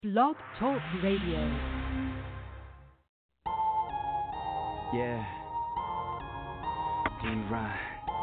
Blog Talk Radio. Yeah. Dean Ryan.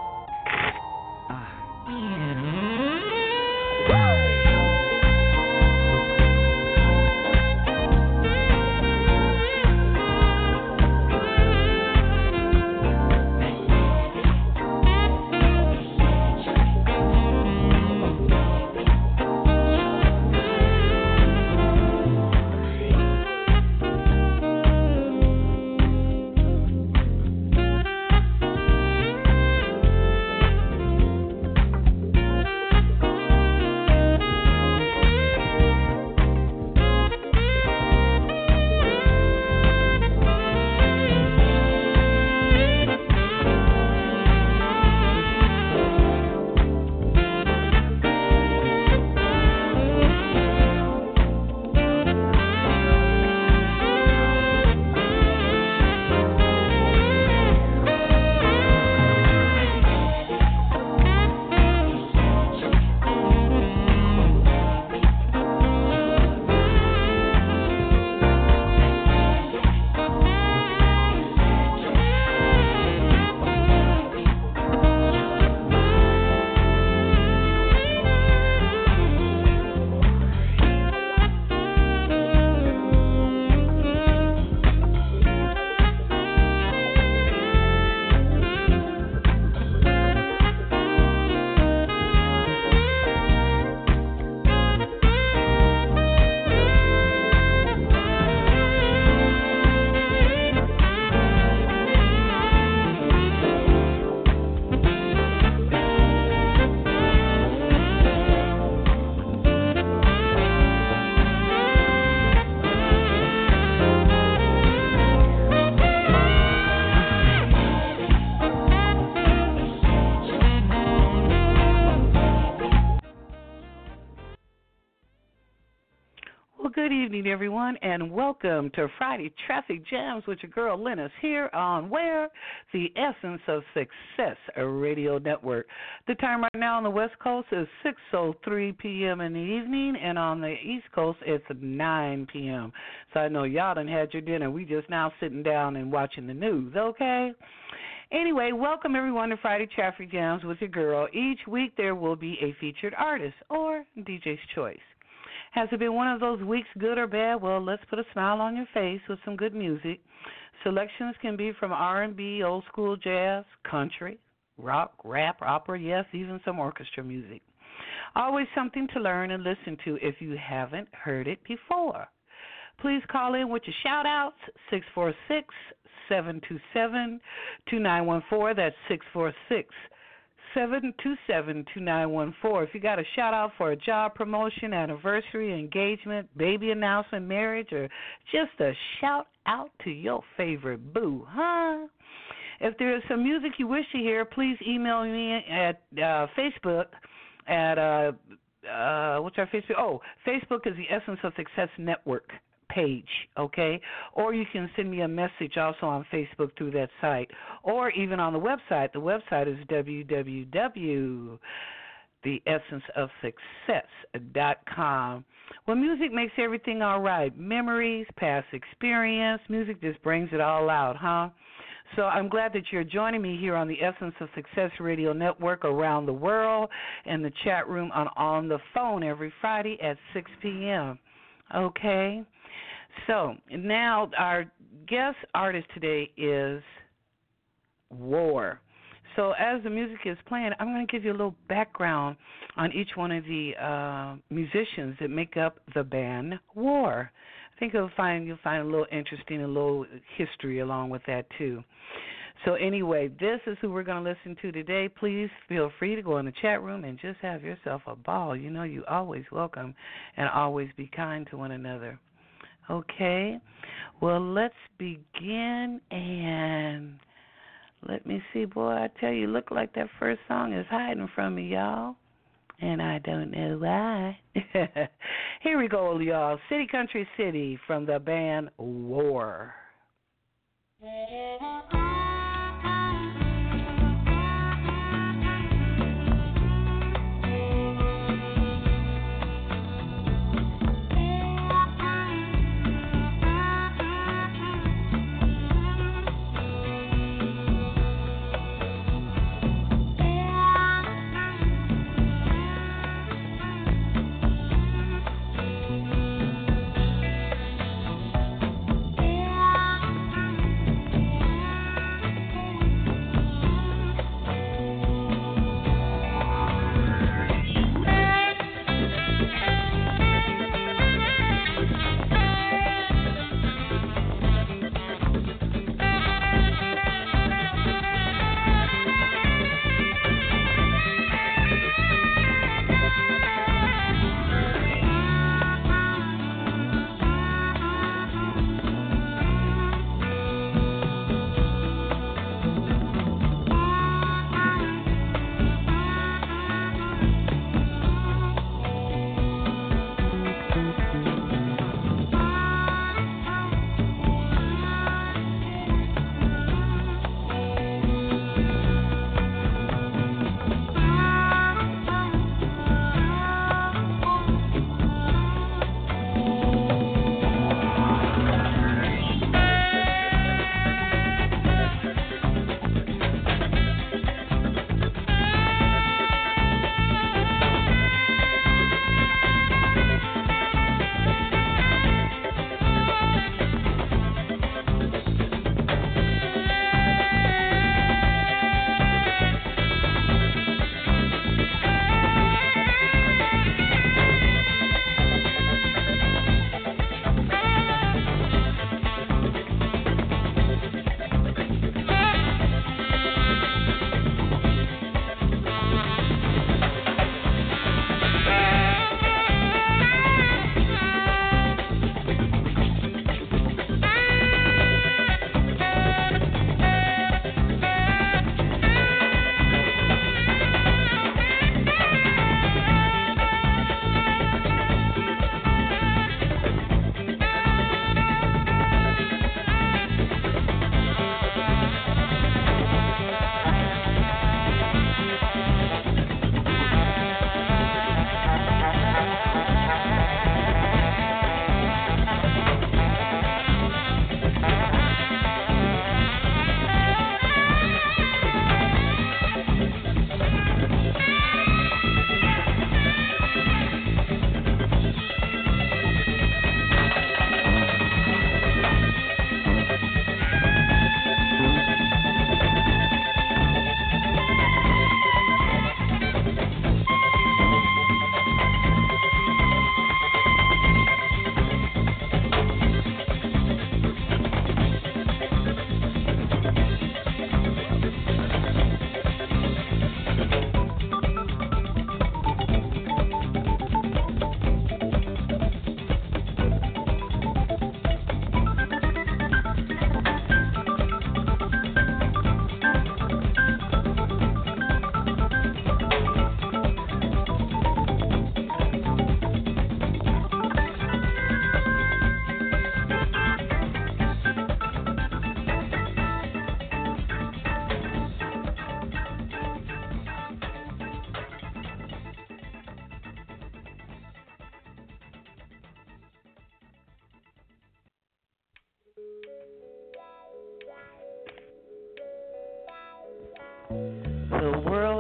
Good evening, everyone, and welcome to Friday Traffic Jams with your girl, Lennis, here on where? The Essence of Success Radio Network. The time right now on the West Coast is 6:03 p.m. in the evening, and on the East Coast, it's 9 p.m. So I know y'all done had your dinner. We just now sitting down and watching the news, okay? Anyway, welcome everyone to Friday Traffic Jams with your girl. Each week there will be a featured artist or DJ's choice. Has it been one of those weeks, good or bad? Well, let's put a smile on your face with some good music. Selections can be from R&B, old school jazz, country, rock, rap, opera, yes, even some orchestra music. Always something to learn and listen to if you haven't heard it before. Please call in with your shout-outs, 646-727-2914. That's 646-727-2914. If you got a shout-out for a job promotion, anniversary, engagement, baby announcement, marriage, or just a shout-out to your favorite boo, huh? If there is some music you wish to hear, please email me at Facebook at, what's our Facebook? Oh, Facebook is the Essence of Success Network page, okay? Or you can send me a message also on Facebook through that site, or even on the website. The website is www.theessenceofsuccess.com. Well, music makes everything all right. Memories, past experience, music just brings it all out, huh? So I'm glad that you're joining me here on the Essence of Success Radio Network around the world, in the chat room, on the phone every Friday at 6 p.m., okay? So now our guest artist today is War. So as the music is playing, I'm going to give you a little background on each one of the musicians that make up the band War. I think you'll find a little interesting, a little history along with that too. So anyway, this is who we're going to listen to today. Please feel free to go in the chat room and just have yourself a ball. You know you always welcome, and always be kind to one another. Okay, well, let's begin, and let me see, boy, I tell you, look like that first song is hiding from me, y'all, and I don't know why. Here we go, y'all, City Country City from the band War.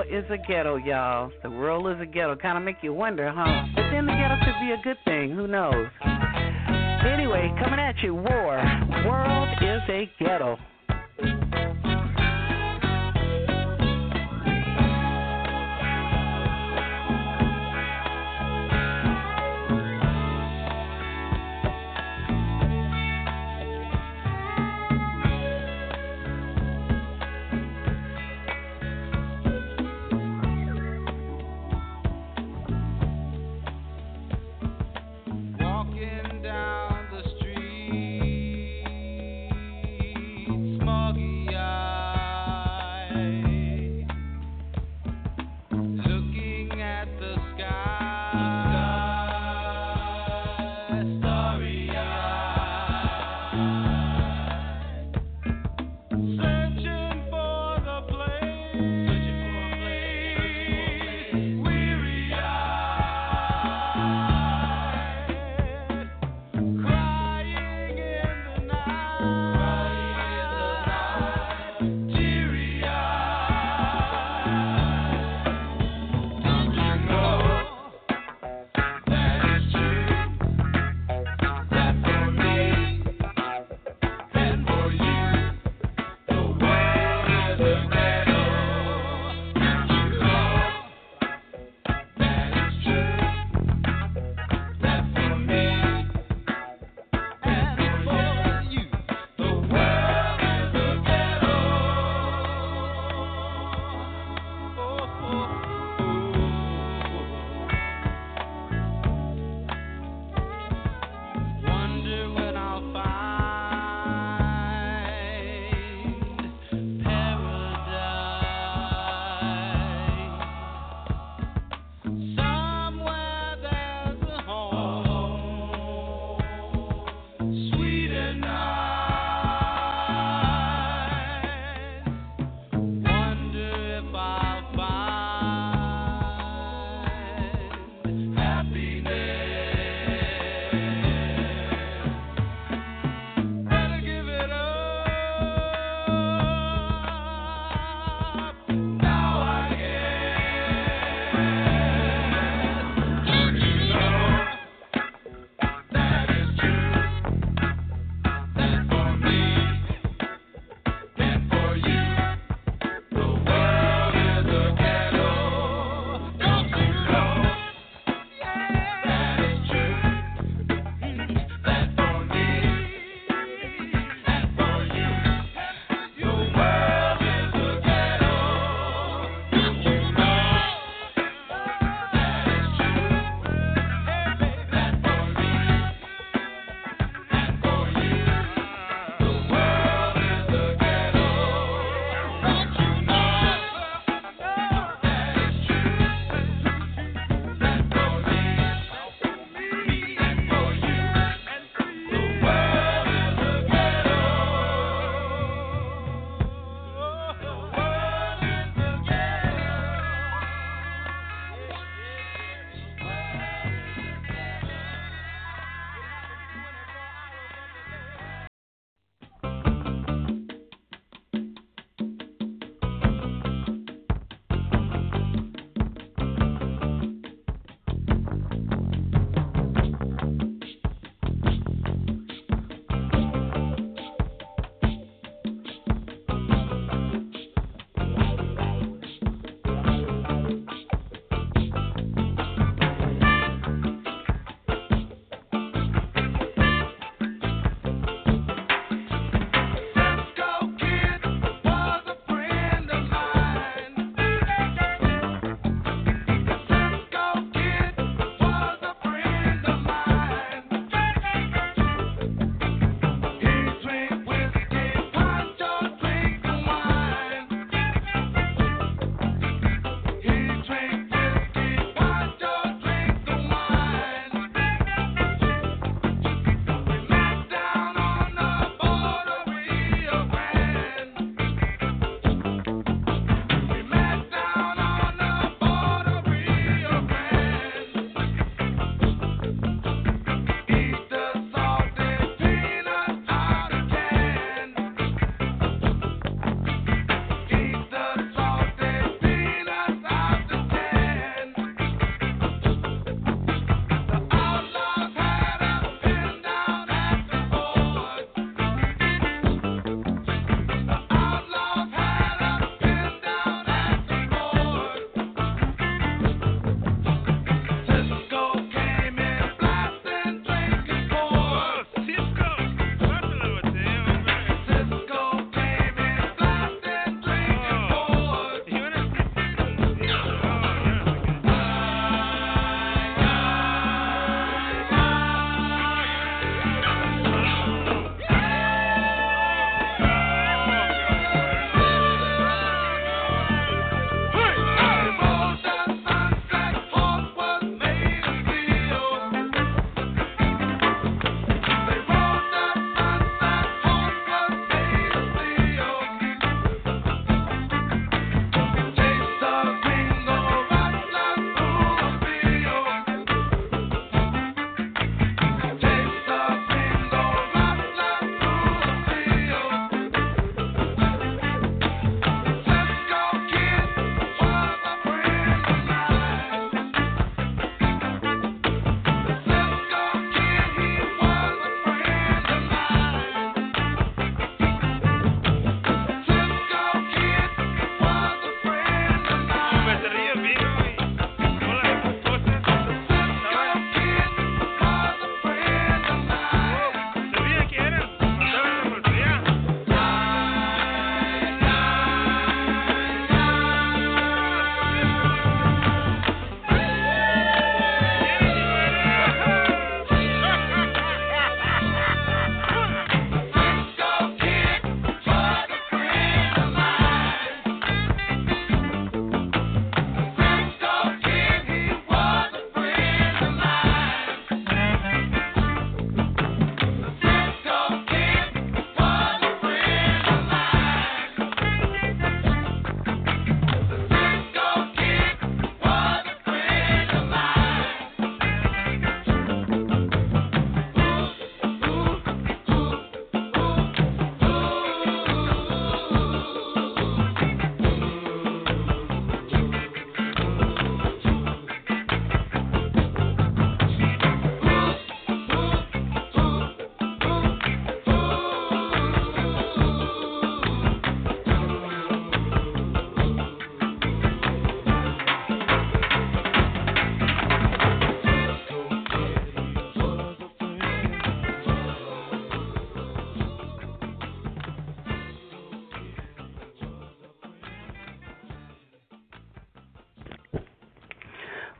is a ghetto, y'all. The world is a ghetto. Kind of make you wonder, huh? But then the ghetto could be a good thing. Who knows? Anyway, coming at you, War. World is a ghetto. Walking down the street, smoggy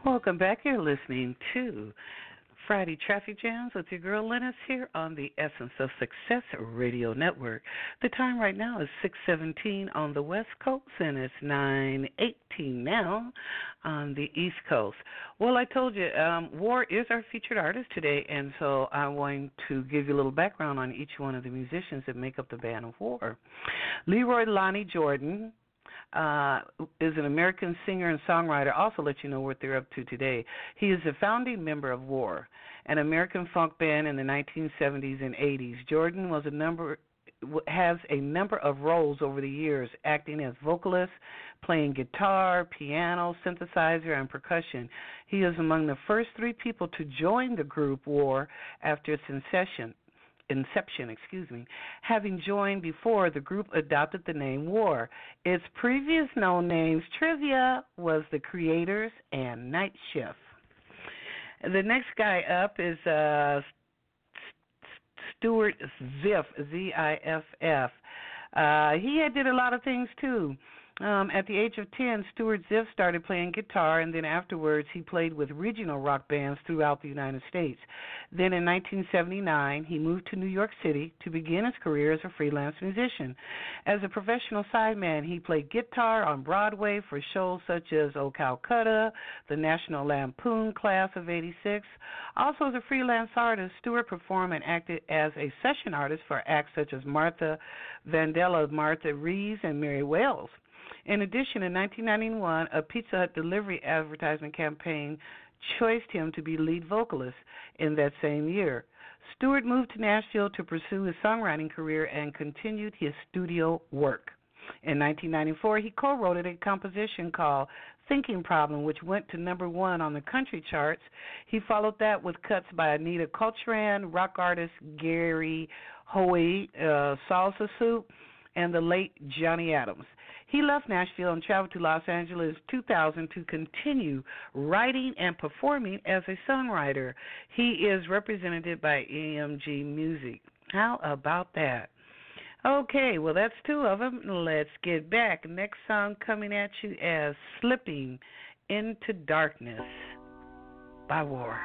Welcome back. You're listening to Friday Traffic Jams with your girl Lennis here on the Essence of Success Radio Network. The time right now is 6:17 on the West Coast, and it's 9:18 now on the East Coast. Well, I told you, War is our featured artist today, and so I'm going to give you a little background on each one of the musicians that make up the band of War. Leroy Lonnie Jordan is an American singer and songwriter. Also let you know what they're up to today. He is a founding member of War, an American funk band in the 1970s and 80s. Jordan has a number of roles over the years, acting as vocalist, playing guitar, piano, synthesizer, and percussion. He is among the first three people to join the group War after its inception. Having joined before, the group adopted the name War. Its previous known names trivia was The Creators and Night Shift. The next guy up is Stuart Ziff, Z-I-F-F. He did a lot of things too. At the age of 10, Stuart Ziff started playing guitar, and then afterwards he played with regional rock bands throughout the United States. Then in 1979, he moved to New York City to begin his career as a freelance musician. As a professional sideman, he played guitar on Broadway for shows such as O Calcutta, the National Lampoon Class of '86. Also as a freelance artist, Stuart performed and acted as a session artist for acts such as Martha Vandella, Martha Reeves, and Mary Wells. In addition, in 1991, a Pizza Hut delivery advertisement campaign choiced him to be lead vocalist in that same year. Stuart moved to Nashville to pursue his songwriting career and continued his studio work. In 1994, he co-wrote a composition called Thinking Problem, which went to #1 on the country charts. He followed that with cuts by Anita Coltrane, rock artist Gary Hoey, Salsa Soup, and the late Johnny Adams. He left Nashville and traveled to Los Angeles in 2000 to continue writing and performing as a songwriter. He is represented by AMG Music. How about that? Okay, well, that's two of them. Let's get back. Next song coming at you as Slipping into Darkness by War.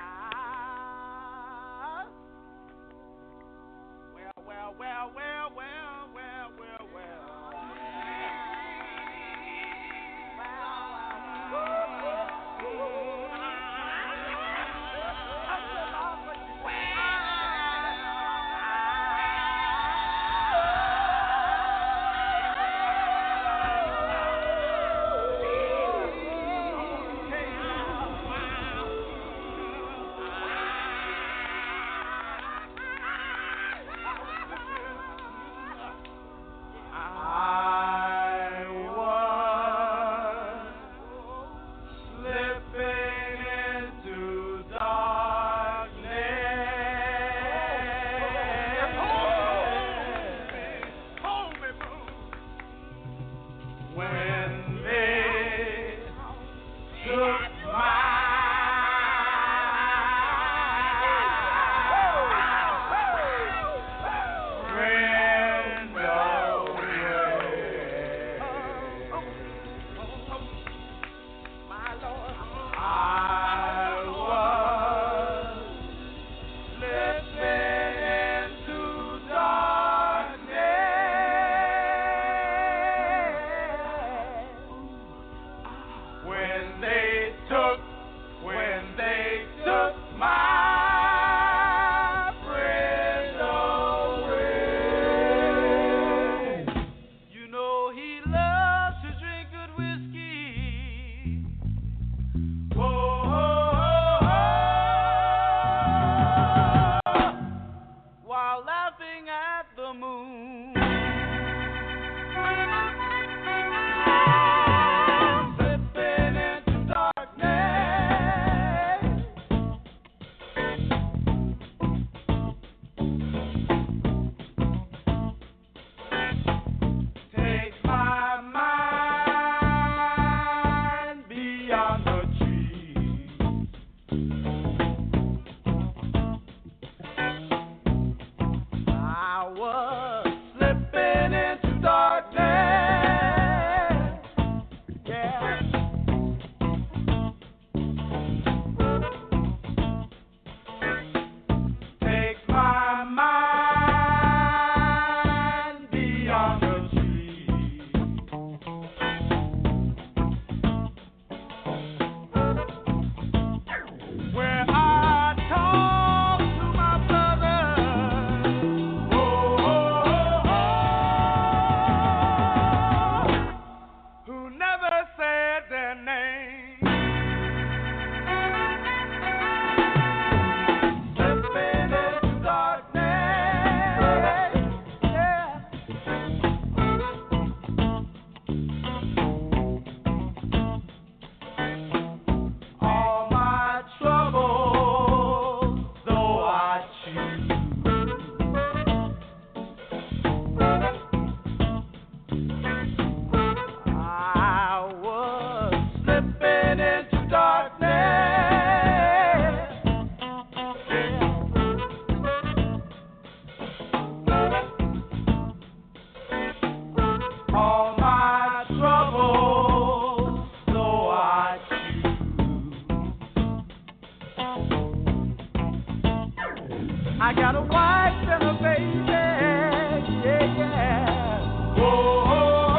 got a wife and a baby. Yeah, yeah. Oh, oh,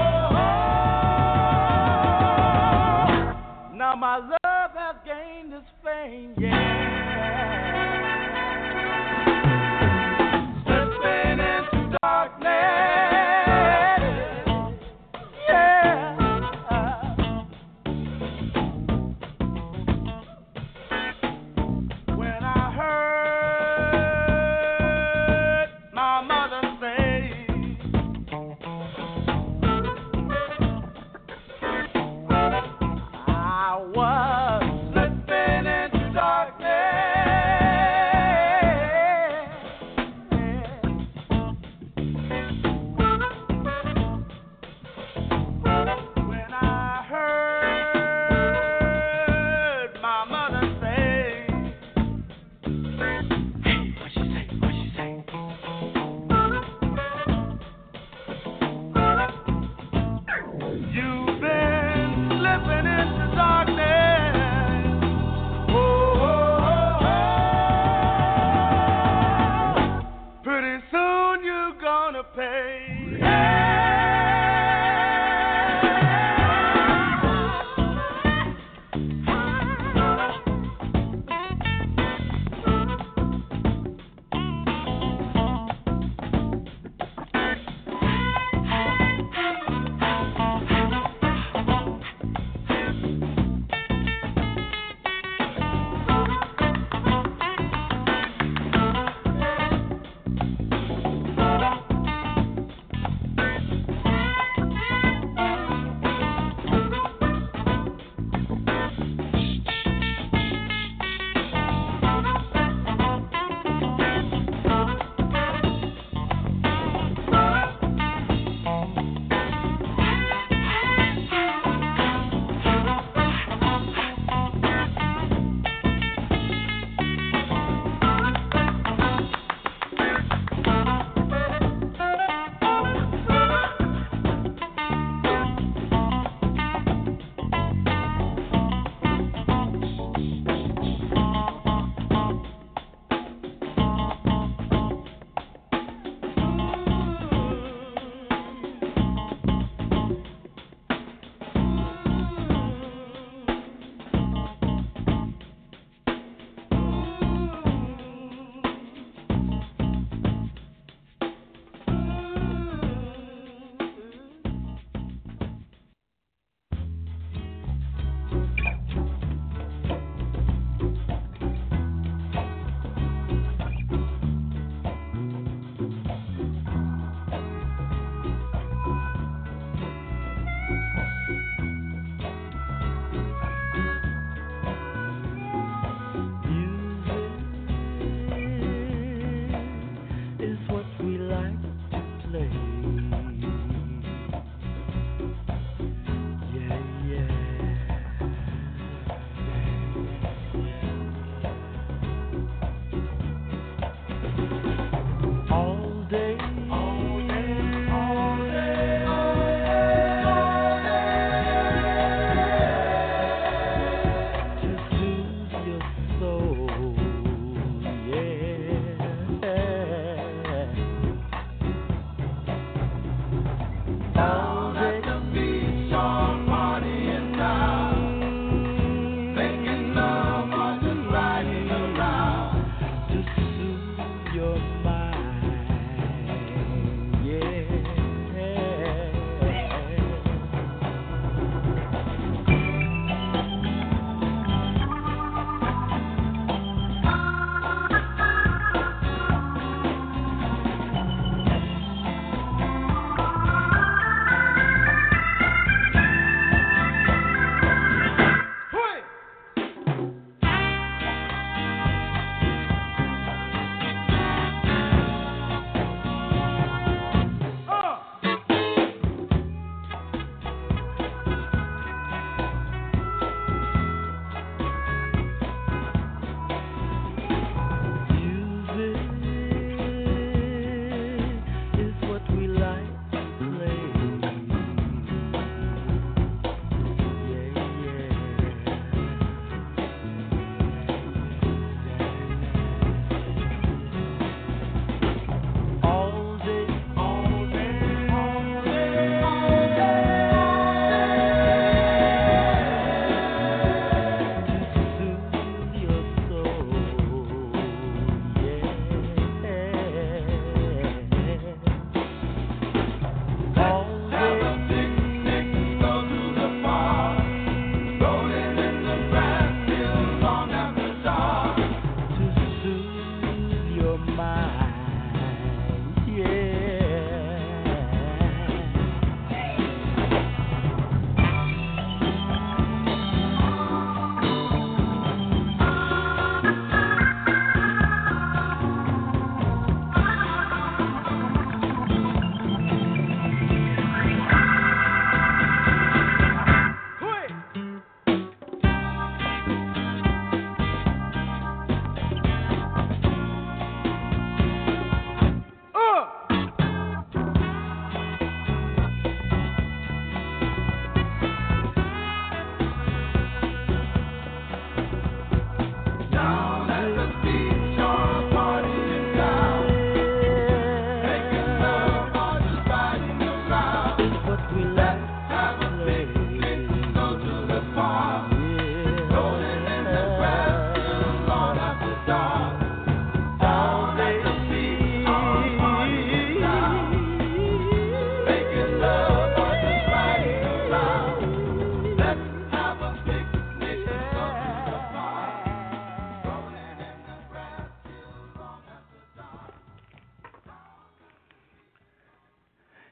oh, oh. Now my love has gained its fame. Yeah. Slipping into darkness. When I heard my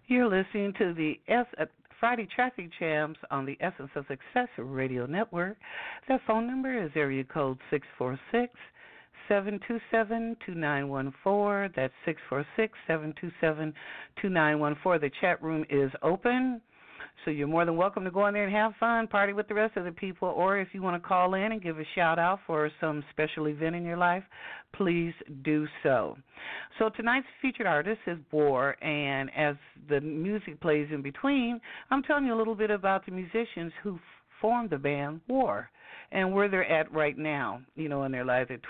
You're listening to the Friday Traffic Jams on the Essence of Success Radio Network. That phone number is area code 646-727-2914. That's 646-727-2914. The chat room is open, so you're more than welcome to go in there and have fun, party with the rest of the people, or if you want to call in and give a shout-out for some special event in your life, please do so. So tonight's featured artist is War, and as the music plays in between, I'm telling you a little bit about the musicians who formed the band War and where they're at right now, in their lives at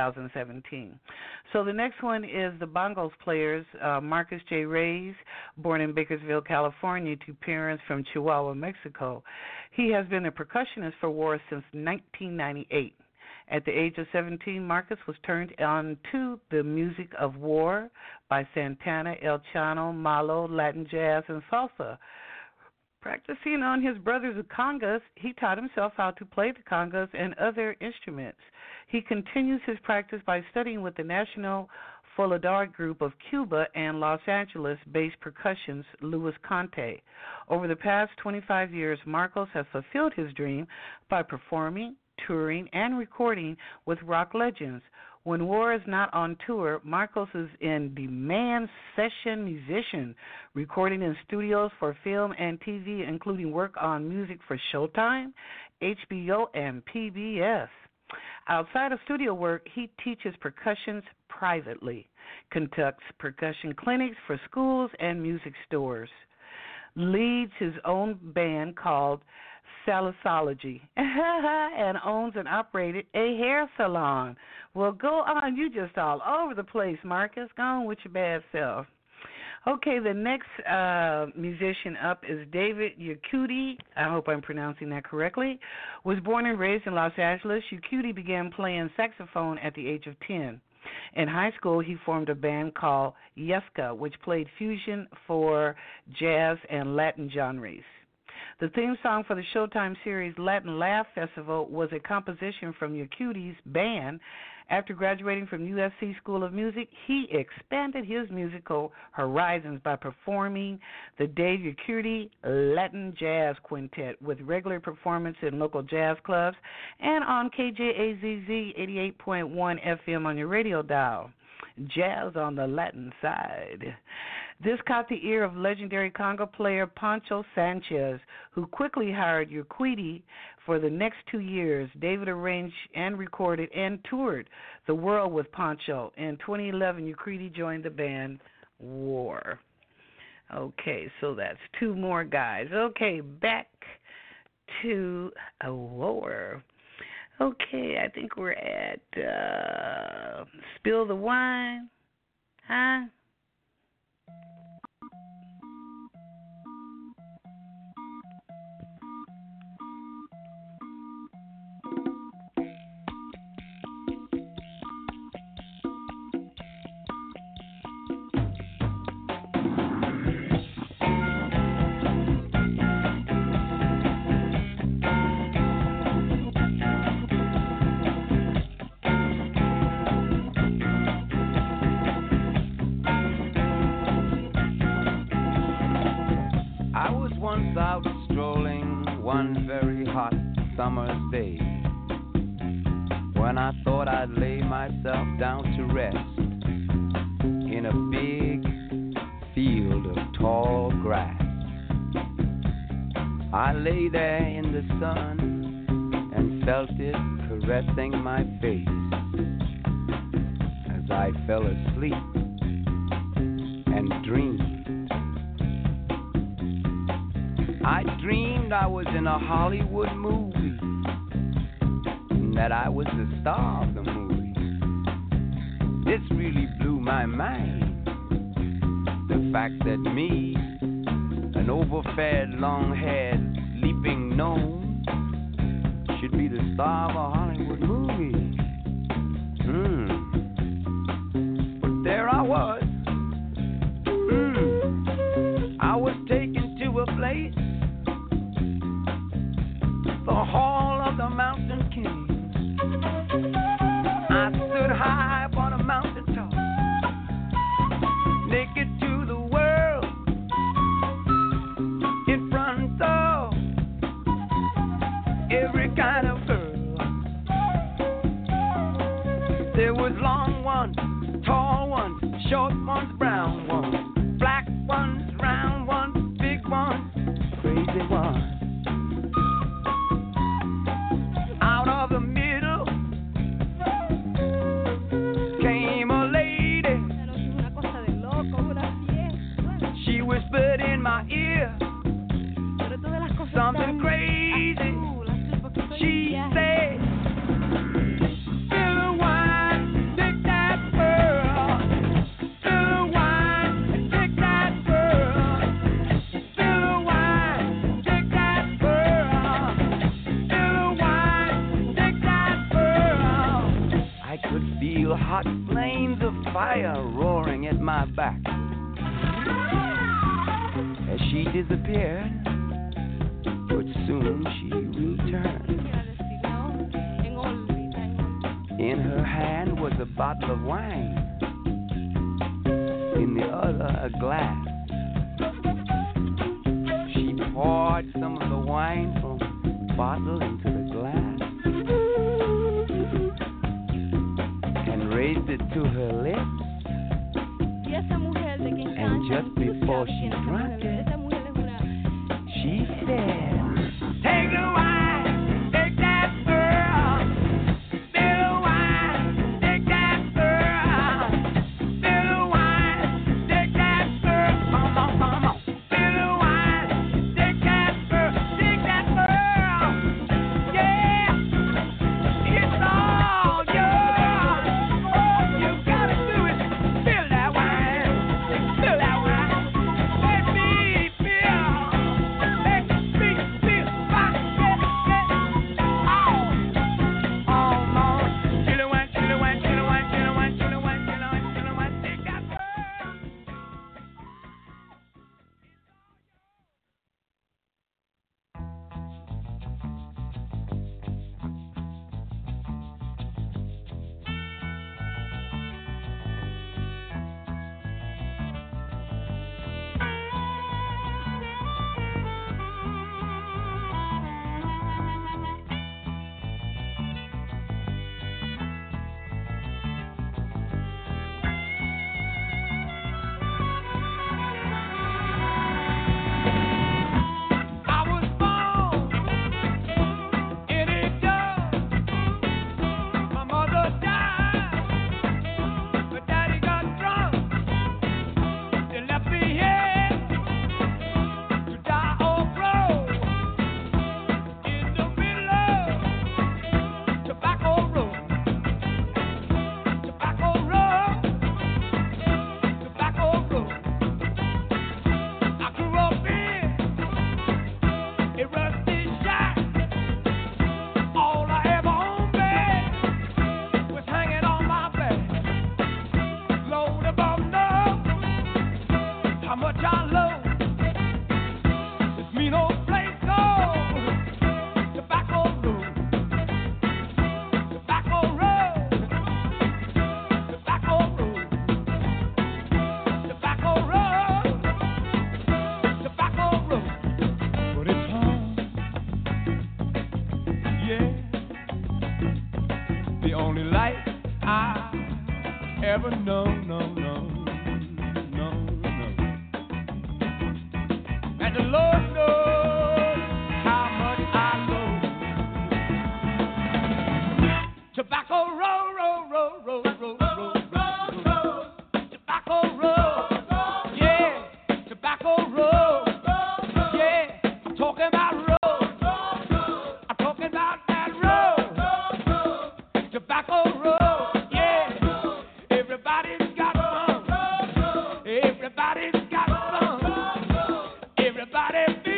2017. So the next one is the bongos players, Marcus J. Reyes, born in Bakersfield, California, to parents from Chihuahua, Mexico. He has been a percussionist for War since 1998. At the age of 17, Marcus was turned on to the music of War by Santana, El Chano, Malo, Latin jazz, and salsa. Practicing on his brother's congas, he taught himself how to play the congas and other instruments. He continues his practice by studying with the National Folidar Group of Cuba and Los Angeles-based percussionist Luis Conte. Over the past 25 years, Marcos has fulfilled his dream by performing, touring, and recording with rock legends. When War is not on tour, Marcos is in demand session musician, recording in studios for film and TV, including work on music for Showtime, HBO, and PBS. Outside of studio work, he teaches percussion privately, conducts percussion clinics for schools and music stores, leads his own band called Salisology, and owns and operated a hair salon. Well, go on. You just all over the place, Marcus. Go on with your bad self. Okay, the next musician up is David Yacuti. I hope I'm pronouncing that correctly. Was born and raised in Los Angeles. Yacuti began playing saxophone at the age of 10. In high school, he formed a band called Yesca, which played fusion for jazz and Latin genres. The theme song for the Showtime series Latin Laugh Festival was a composition from Yacuti's band. After graduating from USC School of Music, he expanded his musical horizons by performing the Dave Yacuti Latin Jazz Quintet with regular performance in local jazz clubs and on KJAZZ 88.1 FM on your radio dial. Jazz on the Latin side. This caught the ear of legendary conga player Pancho Sanchez, who quickly hired Yacuti for the next 2 years. David arranged and recorded and toured the world with Pancho. In 2011, Yacuti joined the band War. Okay, so that's two more guys. Okay, back to War. Okay, I think we're at Spill the Wine. Huh? Once out strolling one very hot summer's day, when I thought I'd lay myself down to rest in a big field of tall grass. I lay there in the sun and felt it caressing my face as I fell asleep and dreamed. I dreamed I was in a Hollywood movie, and that I was the star of the movie. This really blew my mind, the fact that me, an overfed, long-haired, sleeping gnome, should be the star of a Hollywood movie. But there I was. I was taken to a place, the Hall of the Mountain King. I stood high upon a mountain top, naked to the world, short ones, brown ones, black ones, round ones, big ones, crazy ones. Out of the middle came a lady. She whispered in my ear something crazy. She said, "Spill the wine, take that pearl. Spill the wine, take that pearl. Spill the wine, take that pearl. Spill the wine, take that pearl." I could feel hot flames of fire roaring at my back. As she disappeared, but soon she returned. In her hand was a bottle of wine, in the other a glass. She poured some of the wine from the bottle into the glass and raised it to her lips. And just before she drank it, she said, "Take the wine, take that pearl. Spill the wine, take that pearl. Spill the wine, take that pearl. Come on, come on. Spill the wine, take that pearl, take that pearl. Yeah, it's all yours. You gotta do it. Spill that wine, spill that wine. Let me feel. Let me feel. ever known, no. And the Lord knows how much I love. Tobacco roll. Tobacco roll. Yeah, tobacco roll. Yeah, I'm talking about roll. I'm talking about that roll. Tobacco roll. Everybody's got some. Everybody's got some. Everybody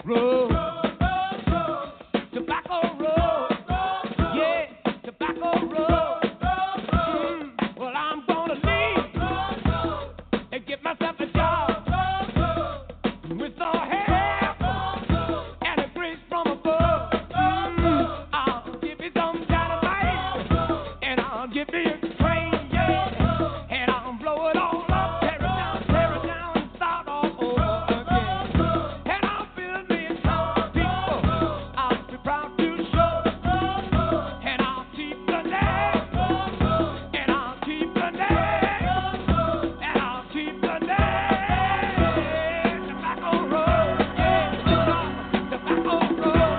road. Tobacco road. Yeah, tobacco road. Well, I'm gonna leave and get myself a job with the help and a grace from above. I'll give you some dynamite and I'll give you a train, yeah, and I'll blow it all up, tear it down, and start all over again. And I'll build me some people I'll be proud to show, and I'll keep the name, and I'll keep the name, and I'll keep the name. Tobacco road, yeah, tobacco road,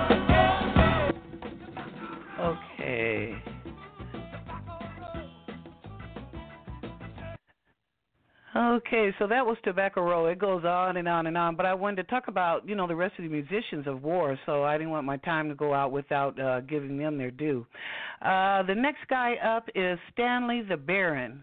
yeah. Okay. Okay, so that was Tobacco Road. It goes on and on and on. But I wanted to talk about, the rest of the musicians of war, so I didn't want my time to go out without giving them their due. The next guy up is Stanley the Baron.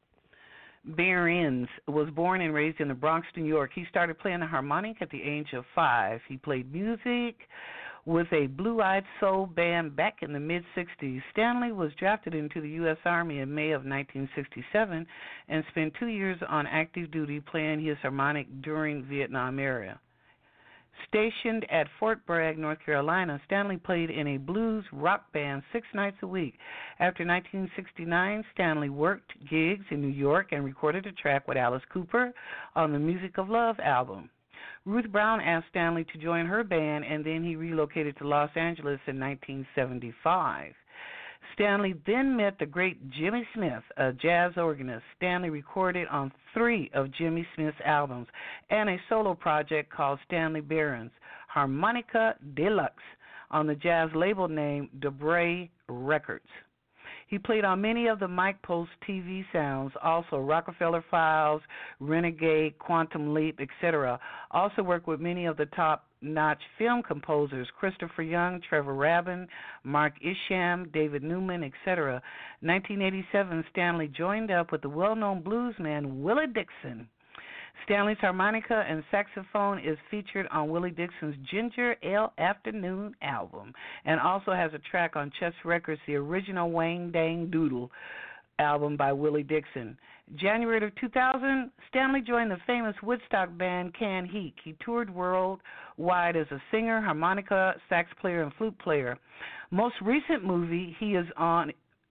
Behrens was born and raised in the Bronx, New York. He started playing the harmonic at the age of 5. He played music with a blue-eyed soul band back in the mid-'60s. Stanley was drafted into the U.S. Army in May of 1967 and spent 2 years on active duty playing his harmonic during Vietnam era. Stationed at Fort Bragg, North Carolina, Stanley played in a blues rock band 6 nights a week. After 1969, Stanley worked gigs in New York and recorded a track with Alice Cooper on the Music of Love album. Ruth Brown asked Stanley to join her band, and then he relocated to Los Angeles in 1975. Stanley then met the great Jimmy Smith, a jazz organist. Stanley recorded on 3 of Jimmy Smith's albums and a solo project called Stanley Behrens, Harmonica Deluxe, on the jazz label named Debray Records. He played on many of the Mike Post TV sounds, also Rockefeller Files, Renegade, Quantum Leap, etc. Also worked with many of the top-notch film composers, Christopher Young, Trevor Rabin, Mark Isham, David Newman, etc. 1987, Stanley joined up with the well-known bluesman Willie Dixon. Stanley's harmonica and saxophone is featured on Willie Dixon's Ginger Ale Afternoon album and also has a track on Chess Records, the original Wang Dang Doodle album by Willie Dixon. January of 2000, Stanley joined the famous Woodstock band Can Heat. He toured worldwide as a singer, harmonica, sax player, and flute player. Most recent movie he is on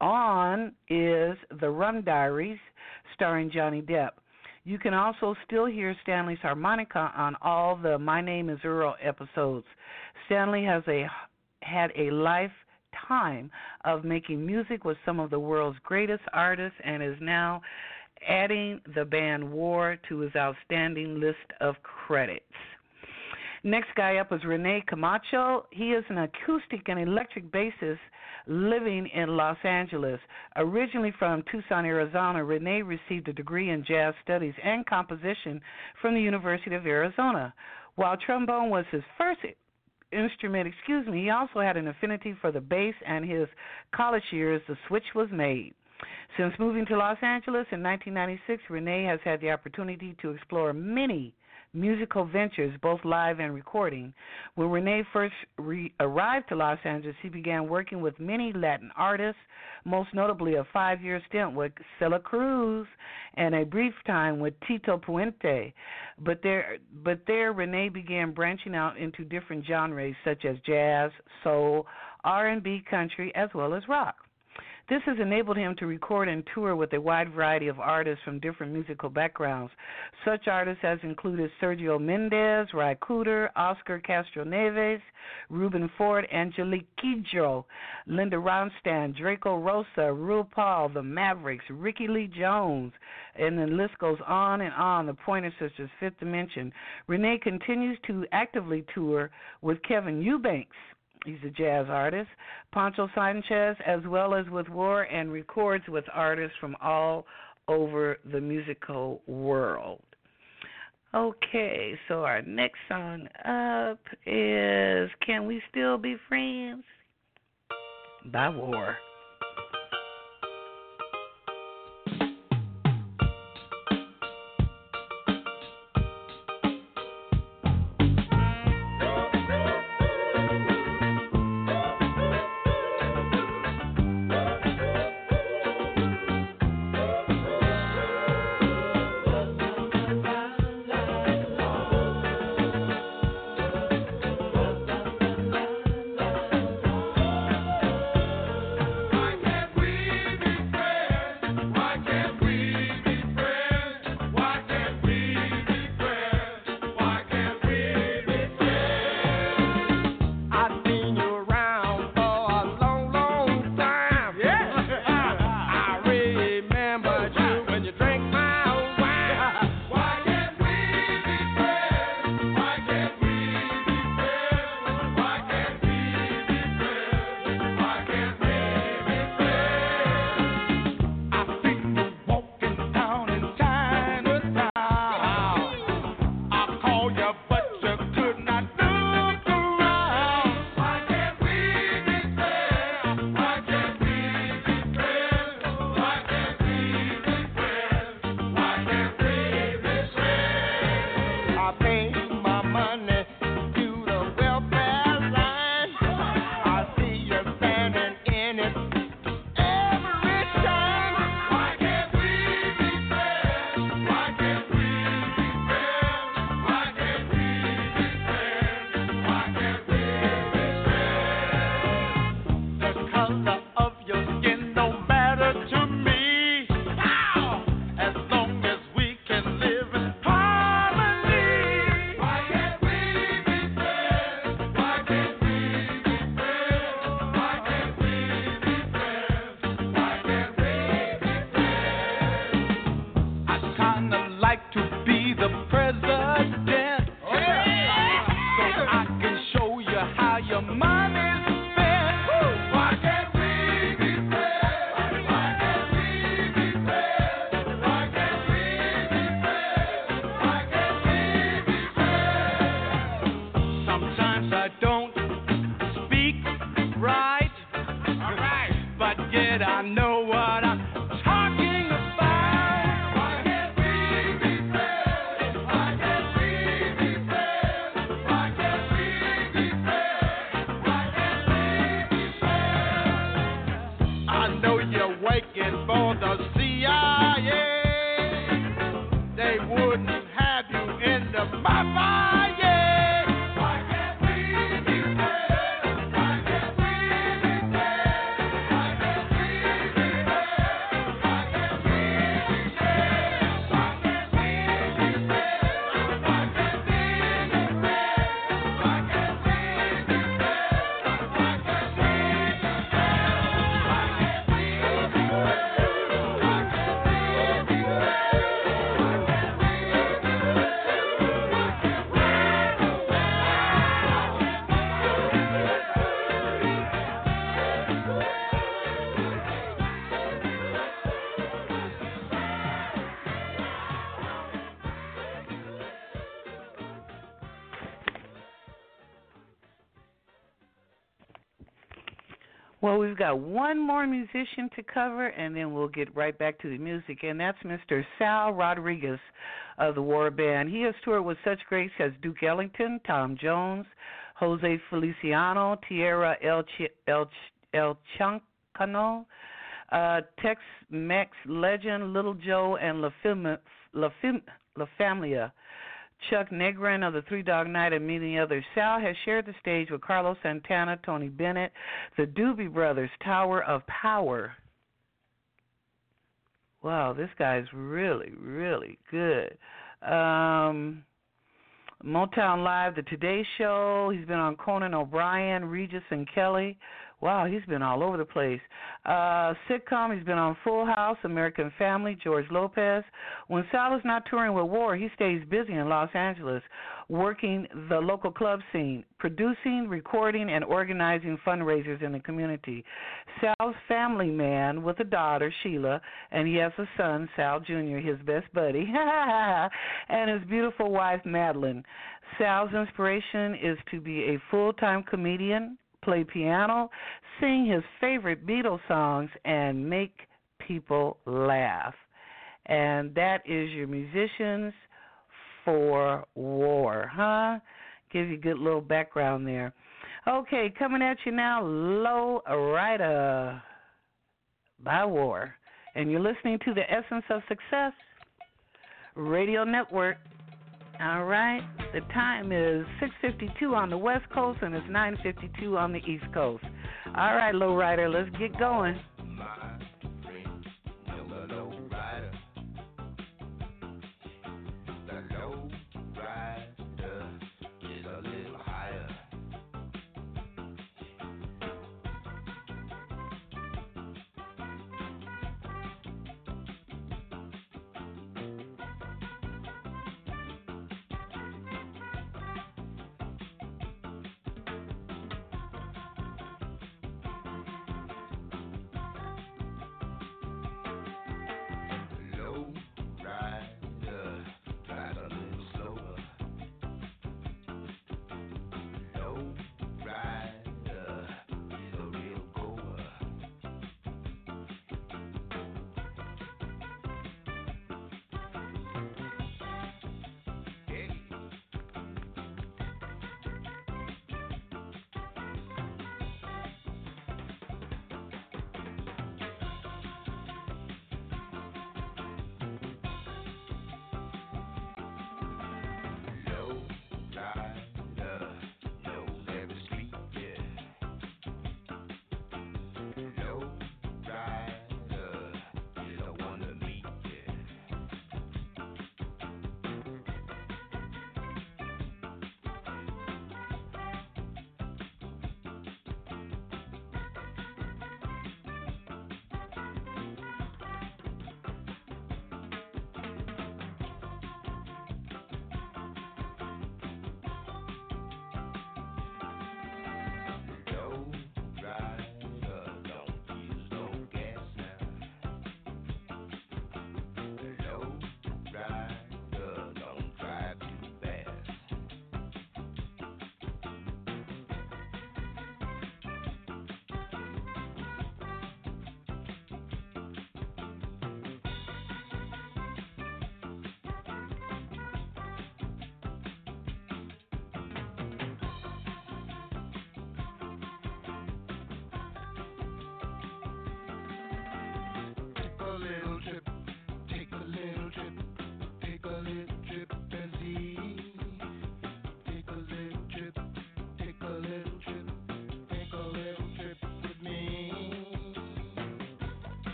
is The Rum Diaries, starring Johnny Depp. You can also still hear Stanley's harmonica on all the My Name is Earl episodes. Stanley has had a lifetime of making music with some of the world's greatest artists and is now adding the band War to his outstanding list of credits. Next guy up is Rene Camacho. He is an acoustic and electric bassist living in Los Angeles. Originally from Tucson, Arizona, Rene received a degree in jazz studies and composition from the University of Arizona. While trombone was his first instrument, he also had an affinity for the bass, and his college years, the switch was made. Since moving to Los Angeles in 1996, Rene has had the opportunity to explore many musical ventures, both live and recording. When Rene first arrived to Los Angeles, he began working with many Latin artists, most notably a 5-year stint with Celia Cruz and a brief time with Tito Puente. But there, Rene began branching out into different genres such as jazz, soul, R&B, country, as well as rock. This has enabled him to record and tour with a wide variety of artists from different musical backgrounds. Such artists has included Sergio Mendes, Ry Cooder, Oscar Castro-Neves, Ruben Ford, Angelique Kidjo, Linda Ronstadt, Draco Rosa, RuPaul, The Mavericks, Ricky Lee Jones, and the list goes on and on. The Pointer Sisters, Fifth Dimension. Rene continues to actively tour with Kevin Eubanks. He's a jazz artist, Pancho Sanchez, as well as with War, and records with artists from all over the musical world. Okay, so our next song up is Can We Still Be Friends? By War. your money's spent. Why can't we be friends? Why can't we be friends? Why can't we be friends? Why can't we be friends? Sometimes I don't speak right, but yet I know what I'm talking about. Why can't we be friends? Why can't we be friends? Why can't we be friends? Why can't we be friends? I know you're waiting for the CIA. They wouldn't have you in the mafia. Why can't we be friends? Why can't we be friends? Why can't we be friends? Why can't we be friends? Why can't we be friends? Why can't we be friends? Why can't we be friends? Why can't we be friends? Why can't we be friends? Why can't we be Well, we've got one more musician to cover, and then we'll get right back to the music, and that's Mr. Sal Rodriguez of the War Band. He has toured with such greats as Duke Ellington, Tom Jones, Jose Feliciano, Tierra El Chancano, Tex-Mex legend Little Joe, and La Familia. Chuck Negrin of the Three Dog Night, and many others. Sal has shared the stage with Carlos Santana, Tony Bennett, the Doobie Brothers, Tower of Power. Wow, this guy's really, really good. Motown Live, The Today Show. He's been on Conan O'Brien, Regis and Kelly. Wow, he's been all over the place. Sitcom, he's been on Full House, American Family, George Lopez. When Sal is not touring with War, he stays busy in Los Angeles, working the local club scene, producing, recording, and organizing fundraisers in the community. Sal's family man with a daughter, Sheila, and he has a son, Sal Jr., his best buddy, and his beautiful wife, Madeline. Sal's inspiration is to be a full-time comedian, play piano, sing his favorite Beatles songs, and make people laugh. And that is your musicians for War, huh? Give you a good little background there. Okay, coming at you now, Low Rider by War. And you're listening to the Essence of Success Radio Network. All right, the time is 6:52 on the West Coast, and it's 9:52 on the East Coast. All right, Low Rider, let's get going. My friend, the low rider. The low rider is a little higher.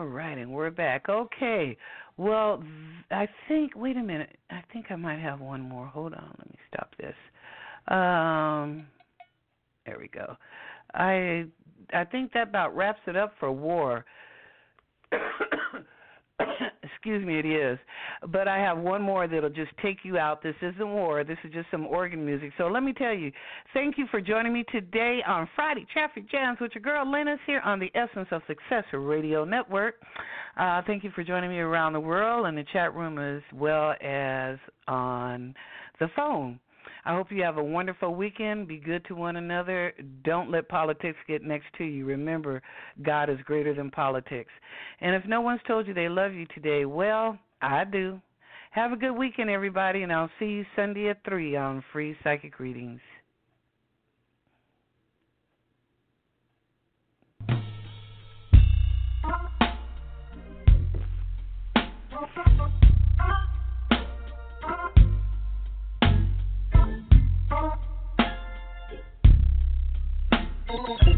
All right, and we're back. Okay. Well, I think, wait a minute. I think I might have one more. Hold on. Let me stop this. There we go. I think that about wraps it up for war. Excuse me, it is. But I have one more that'll just take you out. This isn't war. This is just some organ music. So let me tell you, thank you for joining me today on Friday Traffic Jams with your girl Lennis here on the Essence of Success Radio Network. Thank you for joining me around the world in the chat room as well as on the phone. I hope you have a wonderful weekend. Be good to one another. Don't let politics get next to you. Remember, God is greater than politics. And if no one's told you they love you today, well, I do. Have a good weekend, everybody, and I'll see you Sunday at 3 on Free Psychic Readings. Thank you.